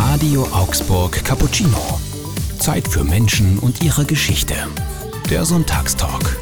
Radio Augsburg Cappuccino. Zeit für Menschen und ihre Geschichte. Der Sonntagstalk.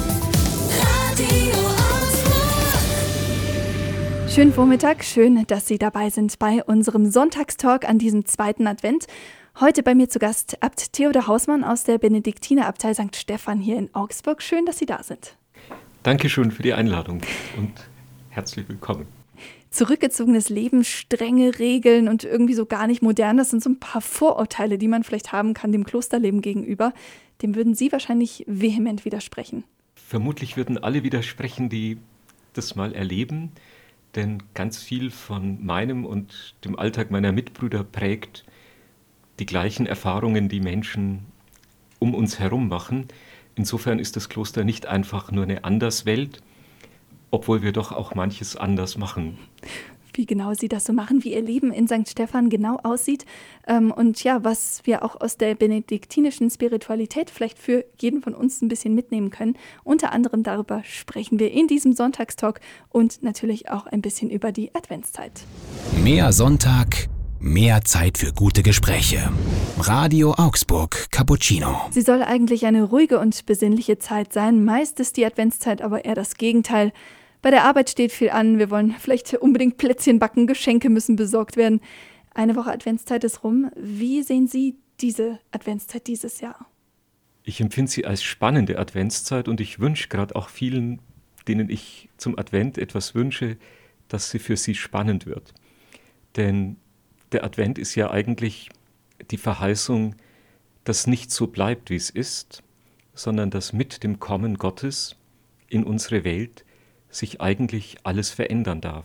Schönen Vormittag, schön, dass Sie dabei sind bei unserem Sonntagstalk an diesem zweiten Advent. Heute bei mir zu Gast Abt Theodor Hausmann aus der Benediktinerabtei St. Stephan hier in Augsburg. Schön, dass Sie da sind. Dankeschön für die Einladung und herzlich willkommen. Zurückgezogenes Leben, strenge Regeln und irgendwie so gar nicht modern, das sind so ein paar Vorurteile, die man vielleicht haben kann dem Klosterleben gegenüber. Dem würden Sie wahrscheinlich vehement widersprechen. Vermutlich würden alle widersprechen, die das mal erleben, denn ganz viel von meinem und dem Alltag meiner Mitbrüder prägt die gleichen Erfahrungen, die Menschen um uns herum machen. Insofern ist das Kloster nicht einfach nur eine Anderswelt, obwohl wir doch auch manches anders machen. Wie genau Sie das so machen, wie Ihr Leben in St. Stephan genau aussieht und ja, was wir auch aus der benediktinischen Spiritualität vielleicht für jeden von uns ein bisschen mitnehmen können. Unter anderem darüber sprechen wir in diesem Sonntagstalk und natürlich auch ein bisschen über die Adventszeit. Mehr Sonntag, mehr Zeit für gute Gespräche. Radio Augsburg Cappuccino. Sie soll eigentlich eine ruhige und besinnliche Zeit sein. Meist ist die Adventszeit aber eher das Gegenteil. Bei der Arbeit steht viel an. Wir wollen vielleicht unbedingt Plätzchen backen, Geschenke müssen besorgt werden. Eine Woche Adventszeit ist rum. Wie sehen Sie diese Adventszeit dieses Jahr? Ich empfinde sie als spannende Adventszeit und ich wünsche gerade auch vielen, denen ich zum Advent etwas wünsche, dass sie für sie spannend wird. Denn der Advent ist ja eigentlich die Verheißung, dass nicht so bleibt, wie es ist, sondern dass mit dem Kommen Gottes in unsere Welt sich eigentlich alles verändern darf.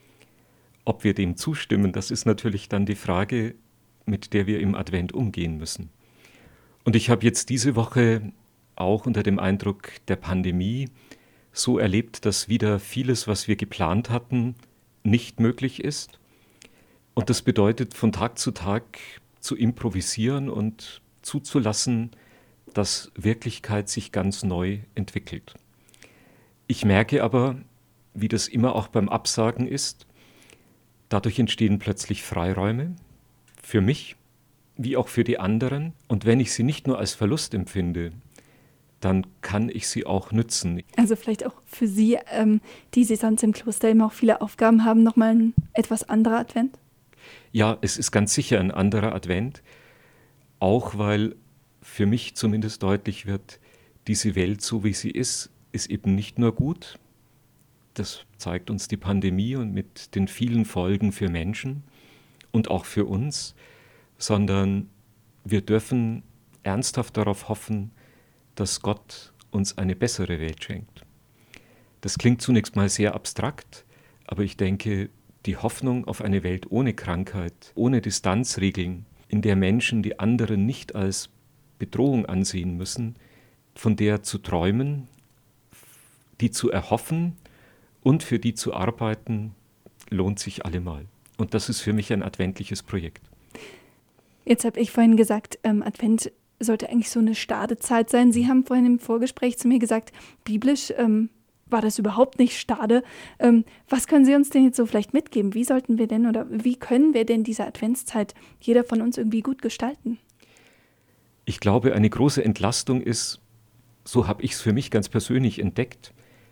Ob wir dem zustimmen, das ist natürlich dann die Frage, mit der wir im Advent umgehen müssen. Und ich habe jetzt diese Woche auch unter dem Eindruck der Pandemie so erlebt, dass wieder vieles, was wir geplant hatten, nicht möglich ist. Und das bedeutet, von Tag zu Tag zu improvisieren und zuzulassen, dass Wirklichkeit sich ganz neu entwickelt. Ich merke aber, wie das immer auch beim Absagen ist, dadurch entstehen plötzlich Freiräume für mich wie auch für die anderen. Und wenn ich sie nicht nur als Verlust empfinde, dann kann ich sie auch nützen. Also vielleicht auch für Sie, die Sie sonst im Kloster immer auch viele Aufgaben haben, nochmal ein etwas anderer Advent? Ja, es ist ganz sicher ein anderer Advent, auch weil für mich zumindest deutlich wird, diese Welt, so wie sie ist eben nicht nur gut. Das zeigt uns die Pandemie und mit den vielen Folgen für Menschen und auch für uns, sondern wir dürfen ernsthaft darauf hoffen, dass Gott uns eine bessere Welt schenkt. Das klingt zunächst mal sehr abstrakt, aber ich denke, die Hoffnung auf eine Welt ohne Krankheit, ohne Distanzregeln, in der Menschen die anderen nicht als Bedrohung ansehen müssen, von der zu träumen, die zu erhoffen und für die zu arbeiten, lohnt sich allemal. Und das ist für mich ein adventliches Projekt. Jetzt habe ich vorhin gesagt, Advent sollte eigentlich so eine Stadezeit sein. Sie haben vorhin im Vorgespräch zu mir gesagt, biblisch war das überhaupt nicht stade. Was können Sie uns denn jetzt so vielleicht mitgeben? Wie sollten wir denn oder wie können wir denn diese Adventszeit jeder von uns irgendwie gut gestalten? Ich glaube, eine große Entlastung ist, so habe ich es für mich ganz persönlich entdeckt,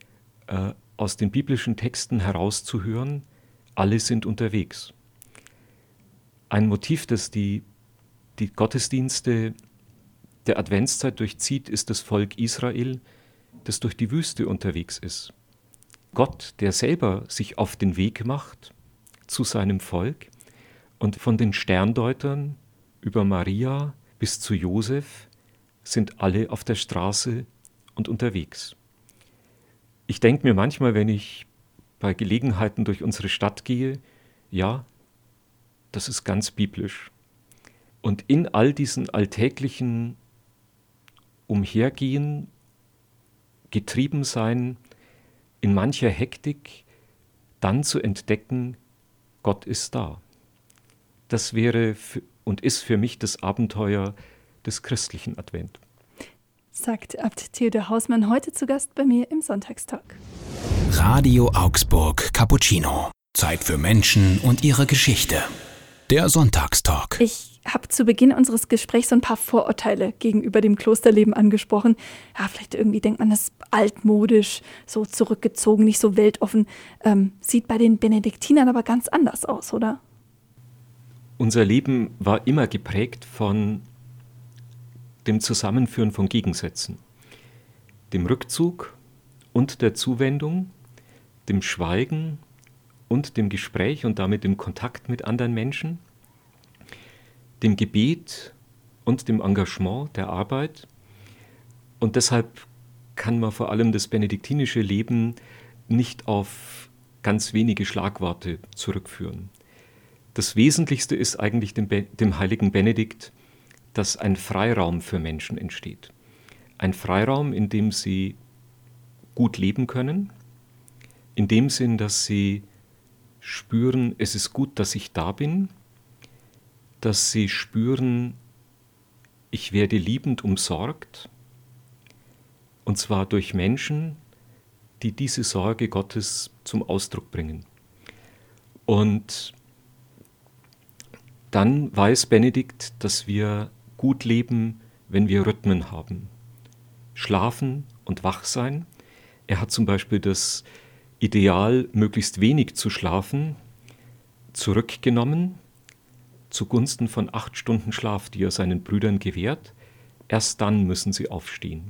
aus den biblischen Texten herauszuhören, alle sind unterwegs. Ein Motiv, das die Gottesdienste der Adventszeit durchzieht, ist das Volk Israel, das durch die Wüste unterwegs ist. Gott, der selber sich auf den Weg macht zu seinem Volk und von den Sterndeutern über Maria bis zu Josef sind alle auf der Straße und unterwegs. Ich denke mir manchmal, wenn ich bei Gelegenheiten durch unsere Stadt gehe, ja, das ist ganz biblisch. Und in all diesen alltäglichen Umhergehen, getrieben sein, in mancher Hektik, dann zu entdecken, Gott ist da. Das wäre und ist für mich das Abenteuer des christlichen Advent. Sagt Abt Theodor Hausmann, heute zu Gast bei mir im Sonntagstalk. Radio Augsburg Cappuccino. Zeit für Menschen und ihre Geschichte. Der Sonntagstalk. Ich habe zu Beginn unseres Gesprächs so ein paar Vorurteile gegenüber dem Klosterleben angesprochen. Ja, vielleicht irgendwie denkt man, das ist altmodisch, so zurückgezogen, nicht so weltoffen. Sieht bei den Benediktinern aber ganz anders aus, oder? Unser Leben war immer geprägt von dem Zusammenführen von Gegensätzen, dem Rückzug und der Zuwendung, dem Schweigen und dem Gespräch und damit dem Kontakt mit anderen Menschen, dem Gebet und dem Engagement der Arbeit. Und deshalb kann man vor allem das benediktinische Leben nicht auf ganz wenige Schlagworte zurückführen. Das Wesentlichste ist eigentlich dem heiligen Benedikt, dass ein Freiraum für Menschen entsteht. Ein Freiraum, in dem sie gut leben können, in dem Sinn, dass sie spüren, es ist gut, dass ich da bin, dass sie spüren, ich werde liebend umsorgt, und zwar durch Menschen, die diese Sorge Gottes zum Ausdruck bringen. Und dann weiß Benedikt, dass wir gut leben, wenn wir Rhythmen haben. Schlafen und wach sein. Er hat zum Beispiel das Ideal, möglichst wenig zu schlafen, zurückgenommen, zugunsten von 8 Stunden Schlaf, die er seinen Brüdern gewährt. Erst dann müssen sie aufstehen.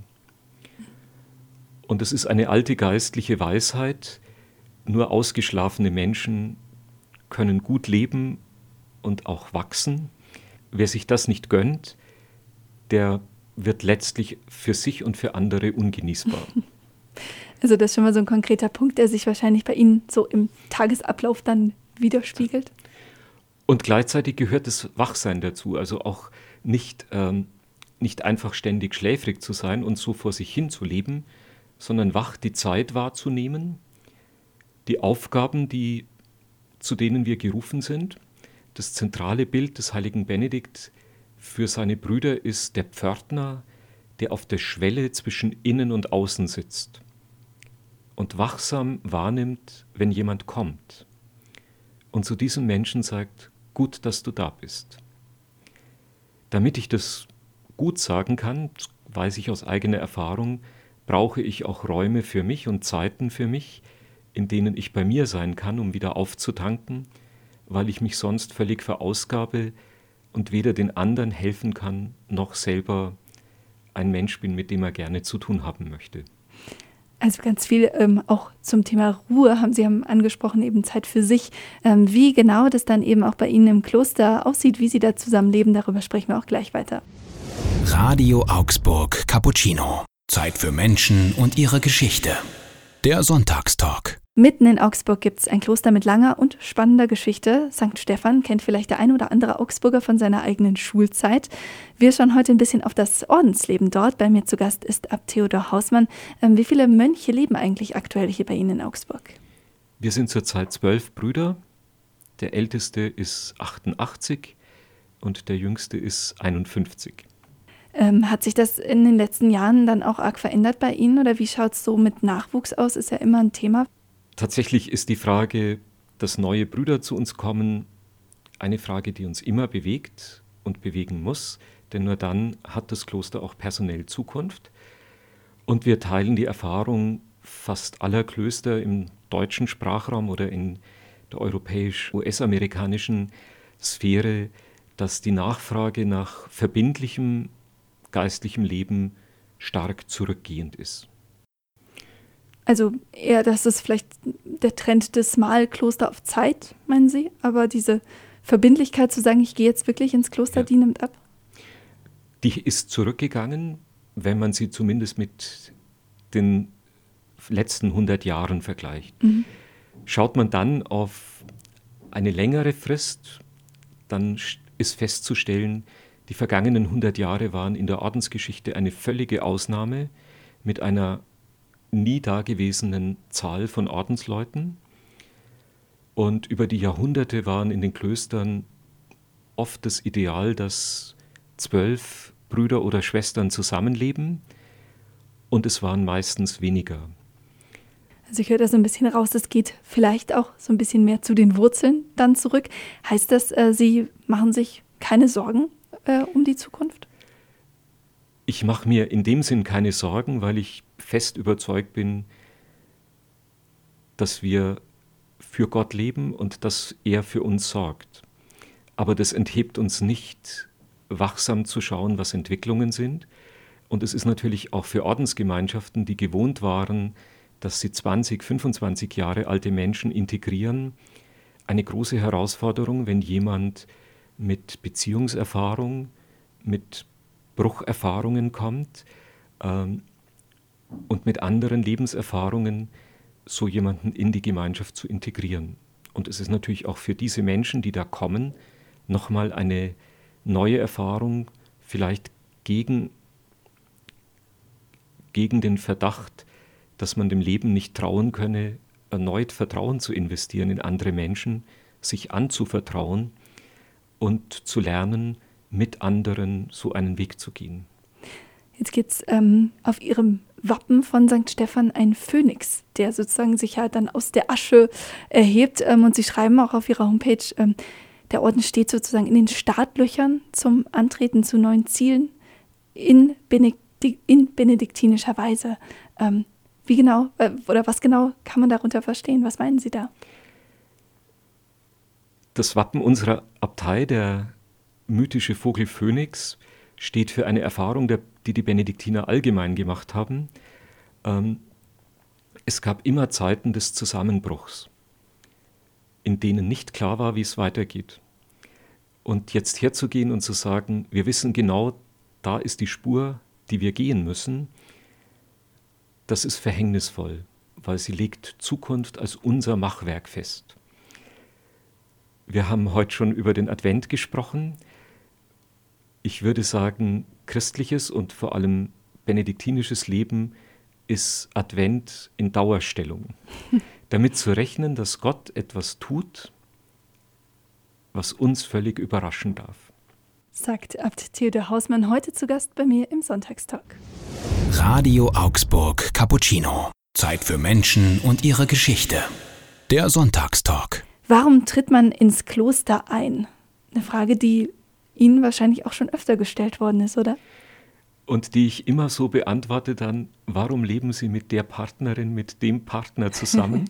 Und es ist eine alte geistliche Weisheit, nur ausgeschlafene Menschen können gut leben und auch wachsen. Wer sich das nicht gönnt, der wird letztlich für sich und für andere ungenießbar. Also das ist schon mal so ein konkreter Punkt, der sich wahrscheinlich bei Ihnen so im Tagesablauf dann widerspiegelt. Und gleichzeitig gehört das Wachsein dazu, also auch nicht einfach ständig schläfrig zu sein und so vor sich hin zu leben, sondern wach die Zeit wahrzunehmen, die Aufgaben, zu denen wir gerufen sind. Das zentrale Bild des heiligen Benedikt für seine Brüder ist der Pförtner, der auf der Schwelle zwischen Innen und Außen sitzt und wachsam wahrnimmt, wenn jemand kommt und zu diesem Menschen sagt, gut, dass du da bist. Damit ich das gut sagen kann, weiß ich aus eigener Erfahrung, brauche ich auch Räume für mich und Zeiten für mich, in denen ich bei mir sein kann, um wieder aufzutanken, weil ich mich sonst völlig verausgabe und weder den anderen helfen kann, noch selber ein Mensch bin, mit dem er gerne zu tun haben möchte. Also ganz viel auch zum Thema Ruhe Sie haben angesprochen, eben Zeit für sich. Wie genau das dann eben auch bei Ihnen im Kloster aussieht, wie Sie da zusammenleben, darüber sprechen wir auch gleich weiter. Radio Augsburg Cappuccino. Zeit für Menschen und ihre Geschichte. Der Sonntagstalk. Mitten in Augsburg gibt es ein Kloster mit langer und spannender Geschichte. St. Stephan kennt vielleicht der ein oder andere Augsburger von seiner eigenen Schulzeit. Wir schauen heute ein bisschen auf das Ordensleben dort. Bei mir zu Gast ist Abt Theodor Hausmann. Wie viele Mönche leben eigentlich aktuell hier bei Ihnen in Augsburg? Wir sind zurzeit 12 Brüder. Der älteste ist 88 und der jüngste ist 51. Hat sich das in den letzten Jahren dann auch arg verändert bei Ihnen oder wie schaut es so mit Nachwuchs aus? Ist ja immer ein Thema. Tatsächlich ist die Frage, dass neue Brüder zu uns kommen, eine Frage, die uns immer bewegt und bewegen muss, denn nur dann hat das Kloster auch personell Zukunft. Und wir teilen die Erfahrung fast aller Klöster im deutschen Sprachraum oder in der europäisch-US-amerikanischen Sphäre, dass die Nachfrage nach verbindlichem geistlichem Leben stark zurückgehend ist. Also eher, dass es vielleicht der Trend des Malkloster auf Zeit, meinen Sie? Aber diese Verbindlichkeit zu sagen, ich gehe jetzt wirklich ins Kloster, die nimmt ab? Die ist zurückgegangen, wenn man sie zumindest mit den letzten 100 Jahren vergleicht. Mhm. Schaut man dann auf eine längere Frist, dann ist festzustellen, die vergangenen 100 Jahre waren in der Ordensgeschichte eine völlige Ausnahme mit einer nie dagewesenen Zahl von Ordensleuten. Und über die Jahrhunderte waren in den Klöstern oft das Ideal, dass 12 Brüder oder Schwestern zusammenleben und es waren meistens weniger. Also ich höre da so ein bisschen raus, es geht vielleicht auch so ein bisschen mehr zu den Wurzeln dann zurück. Heißt das, Sie machen sich keine Sorgen um die Zukunft? Ich mache mir in dem Sinn keine Sorgen, weil ich fest überzeugt bin, dass wir für Gott leben und dass er für uns sorgt. Aber das enthebt uns nicht, wachsam zu schauen, was Entwicklungen sind. Und es ist natürlich auch für Ordensgemeinschaften, die gewohnt waren, dass sie 20, 25 Jahre alte Menschen integrieren, eine große Herausforderung, wenn jemand mit Beziehungserfahrung, mit Brucherfahrungen kommt und mit anderen Lebenserfahrungen so jemanden in die Gemeinschaft zu integrieren. Und es ist natürlich auch für diese Menschen, die da kommen, nochmal eine neue Erfahrung, vielleicht gegen den Verdacht, dass man dem Leben nicht trauen könne, erneut Vertrauen zu investieren in andere Menschen, sich anzuvertrauen und zu lernen, mit anderen so einen Weg zu gehen. Jetzt gibt es auf Ihrem Wappen von St. Stephan einen Phönix, der sozusagen sich ja dann aus der Asche erhebt. Und Sie schreiben auch auf Ihrer Homepage, der Orden steht sozusagen in den Startlöchern zum Antreten zu neuen Zielen in benediktinischer Weise. Wie genau oder was genau kann man darunter verstehen? Was meinen Sie da? Das Wappen unserer Abtei, der mythische Vogel Phönix, steht für eine Erfahrung, die die Benediktiner allgemein gemacht haben. Es gab immer Zeiten des Zusammenbruchs, in denen nicht klar war, wie es weitergeht. Und jetzt herzugehen und zu sagen, wir wissen genau, da ist die Spur, die wir gehen müssen, das ist verhängnisvoll, weil sie legt Zukunft als unser Machwerk fest. Wir haben heute schon über den Advent gesprochen. Ich würde sagen, christliches und vor allem benediktinisches Leben ist Advent in Dauerstellung. Damit zu rechnen, dass Gott etwas tut, was uns völlig überraschen darf. Sagt Abt Theodor Hausmann, heute zu Gast bei mir im Sonntagstalk. Radio Augsburg Cappuccino. Zeit für Menschen und ihre Geschichte. Der Sonntagstalk. Warum tritt man ins Kloster ein? Eine Frage, die Ihnen wahrscheinlich auch schon öfter gestellt worden ist, oder? Und die ich immer so beantworte dann, warum leben Sie mit der Partnerin, mit dem Partner zusammen?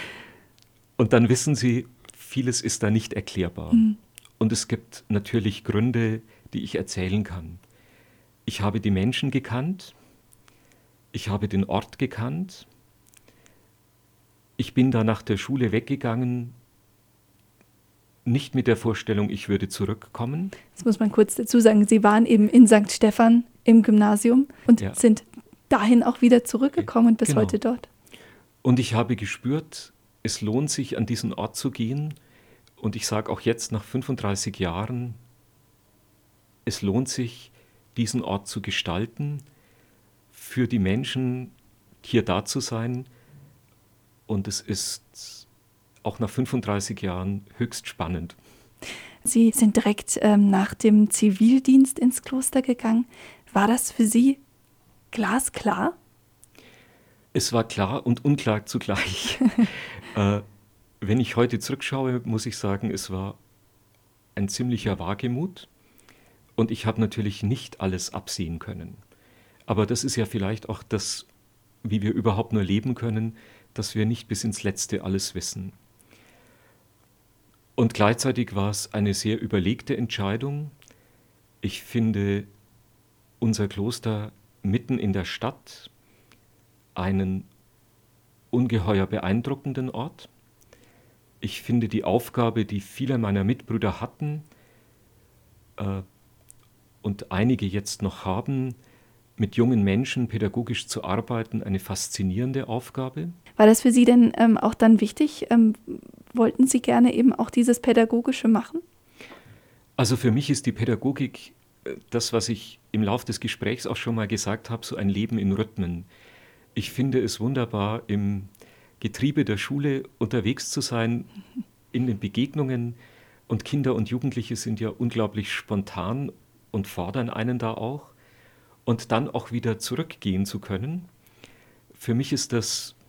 Und dann wissen Sie, vieles ist da nicht erklärbar. Und es gibt natürlich Gründe, die ich erzählen kann. Ich habe die Menschen gekannt, ich habe den Ort gekannt, ich bin da nach der Schule weggegangen, nicht mit der Vorstellung, ich würde zurückkommen. Das muss man kurz dazu sagen, Sie waren eben in St. Stephan im Gymnasium und sind dahin auch wieder zurückgekommen und bis heute dort. Und ich habe gespürt, es lohnt sich, an diesen Ort zu gehen. Und ich sage auch jetzt nach 35 Jahren, es lohnt sich, diesen Ort zu gestalten, für die Menschen hier da zu sein. Und es ist auch nach 35 Jahren höchst spannend. Sie sind direkt nach dem Zivildienst ins Kloster gegangen. War das für Sie glasklar? Es war klar und unklar zugleich. Wenn ich heute zurückschaue, muss ich sagen, es war ein ziemlicher Wagemut. Und ich habe natürlich nicht alles absehen können. Aber das ist ja vielleicht auch das, wie wir überhaupt nur leben können, dass wir nicht bis ins Letzte alles wissen. Und gleichzeitig war es eine sehr überlegte Entscheidung. Ich finde unser Kloster mitten in der Stadt einen ungeheuer beeindruckenden Ort. Ich finde die Aufgabe, die viele meiner Mitbrüder hatten und einige jetzt noch haben, mit jungen Menschen pädagogisch zu arbeiten, eine faszinierende Aufgabe. War das für Sie denn auch dann wichtig? Wollten Sie gerne eben auch dieses Pädagogische machen? Also für mich ist die Pädagogik das, was ich im Laufe des Gesprächs auch schon mal gesagt habe, so ein Leben in Rhythmen. Ich finde es wunderbar, im Getriebe der Schule unterwegs zu sein, in den Begegnungen. Und Kinder und Jugendliche sind ja unglaublich spontan und fordern einen da auch. Und dann auch wieder zurückgehen zu können. Für mich ist das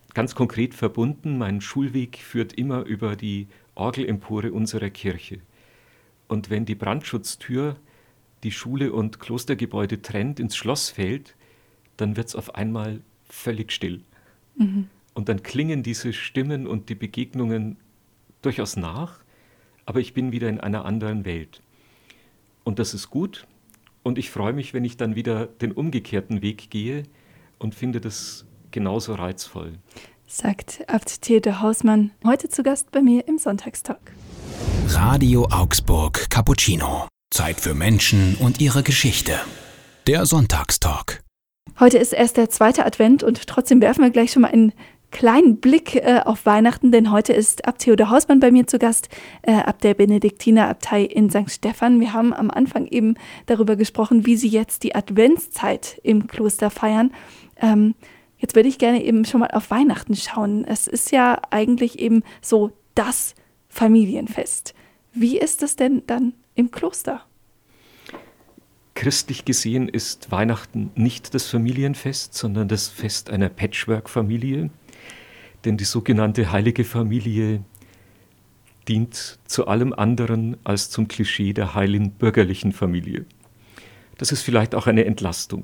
ganz konkret verbunden. Mein Schulweg führt immer über die Orgelempore unserer Kirche. Und wenn die Brandschutztür die Schule und Klostergebäude trennt, ins Schloss fällt, dann wird es auf einmal völlig still. Und dann klingen diese Stimmen und die Begegnungen durchaus nach, aber ich bin wieder in einer anderen Welt. Und das ist gut. Und ich freue mich, wenn ich dann wieder den umgekehrten Weg gehe und finde das genauso reizvoll. Sagt Abt Theodor Hausmann, heute zu Gast bei mir im Sonntagstalk. Radio Augsburg Cappuccino. Zeit für Menschen und ihre Geschichte. Der Sonntagstalk. Heute ist erst der zweite Advent und trotzdem werfen wir gleich schon mal einen kleinen Blick auf Weihnachten, denn heute ist Abt Theodor Hausmann bei mir zu Gast, Abt der Benediktinerabtei in St. Stephan. Wir haben am Anfang eben darüber gesprochen, wie Sie jetzt die Adventszeit im Kloster feiern. Jetzt würde ich gerne eben schon mal auf Weihnachten schauen. Es ist ja eigentlich eben so das Familienfest. Wie ist es denn dann im Kloster? Christlich gesehen ist Weihnachten nicht das Familienfest, sondern das Fest einer Patchwork-Familie. Denn die sogenannte heilige Familie dient zu allem anderen als zum Klischee der heilen bürgerlichen Familie. Das ist vielleicht auch eine Entlastung.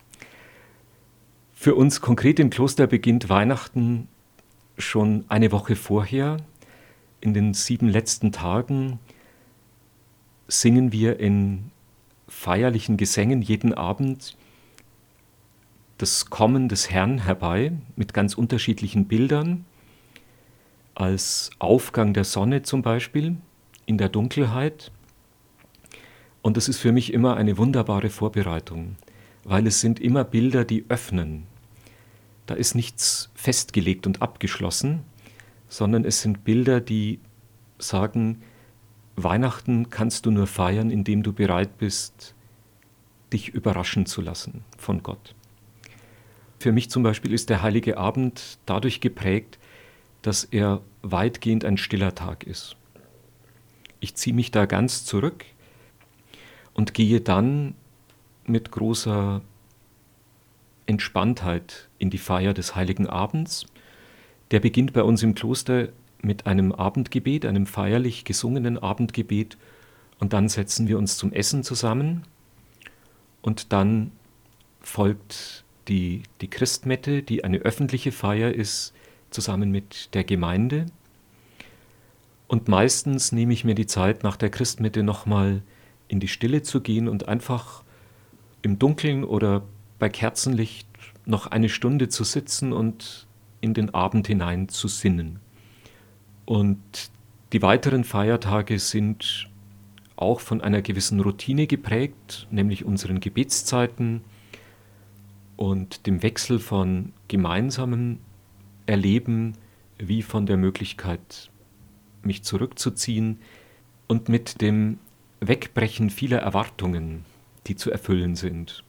Für uns konkret im Kloster beginnt Weihnachten schon eine Woche vorher. In den 7 letzten Tagen singen wir in feierlichen Gesängen jeden Abend das Kommen des Herrn herbei mit ganz unterschiedlichen Bildern, als Aufgang der Sonne zum Beispiel in der Dunkelheit. Und das ist für mich immer eine wunderbare Vorbereitung, weil es sind immer Bilder, die öffnen. Da ist nichts festgelegt und abgeschlossen, sondern es sind Bilder, die sagen, Weihnachten kannst du nur feiern, indem du bereit bist, dich überraschen zu lassen von Gott. Für mich zum Beispiel ist der Heilige Abend dadurch geprägt, dass er weitgehend ein stiller Tag ist. Ich ziehe mich da ganz zurück und gehe dann mit großer Entspanntheit in die Feier des Heiligen Abends. Der beginnt bei uns im Kloster mit einem Abendgebet, einem feierlich gesungenen Abendgebet, und dann setzen wir uns zum Essen zusammen und dann folgt die Christmette, die eine öffentliche Feier ist, zusammen mit der Gemeinde. Und meistens nehme ich mir die Zeit, nach der Christmette nochmal in die Stille zu gehen und einfach im Dunkeln oder bei Kerzenlicht noch eine Stunde zu sitzen und in den Abend hinein zu sinnen. Und die weiteren Feiertage sind auch von einer gewissen Routine geprägt, nämlich unseren Gebetszeiten und dem Wechsel von gemeinsamem Erleben wie von der Möglichkeit, mich zurückzuziehen, und mit dem Wegbrechen vieler Erwartungen, die zu erfüllen sind,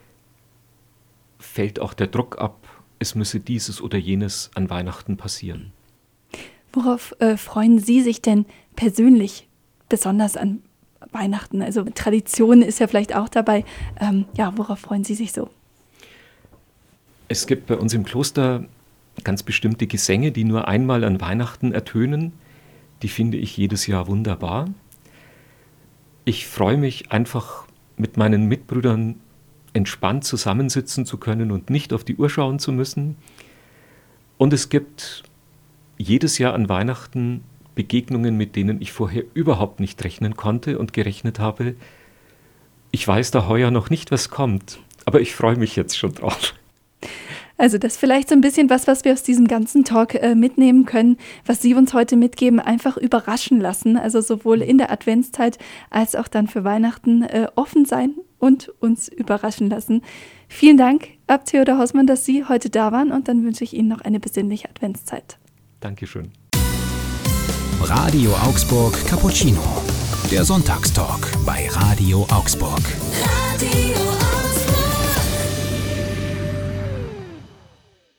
fällt auch der Druck ab, es müsse dieses oder jenes an Weihnachten passieren. Worauf freuen Sie sich denn persönlich besonders an Weihnachten? Also Tradition ist ja vielleicht auch dabei. Worauf freuen Sie sich so? Es gibt bei uns im Kloster ganz bestimmte Gesänge, die nur einmal an Weihnachten ertönen. Die finde ich jedes Jahr wunderbar. Ich freue mich einfach, mit meinen Mitbrüdern entspannt zusammensitzen zu können und nicht auf die Uhr schauen zu müssen. Und es gibt jedes Jahr an Weihnachten Begegnungen, mit denen ich vorher überhaupt nicht rechnen konnte und gerechnet habe. Ich weiß da heuer noch nicht, was kommt, aber ich freue mich jetzt schon drauf. Also das ist vielleicht so ein bisschen was wir aus diesem ganzen Talk mitnehmen können, was Sie uns heute mitgeben, einfach überraschen lassen. Also sowohl in der Adventszeit als auch dann für Weihnachten offen sein und uns überraschen lassen. Vielen Dank, Abt Theodor Hausmann, dass Sie heute da waren, und dann wünsche ich Ihnen noch eine besinnliche Adventszeit. Dankeschön. Radio Augsburg Cappuccino. Der Sonntagstalk bei Radio Augsburg. Radio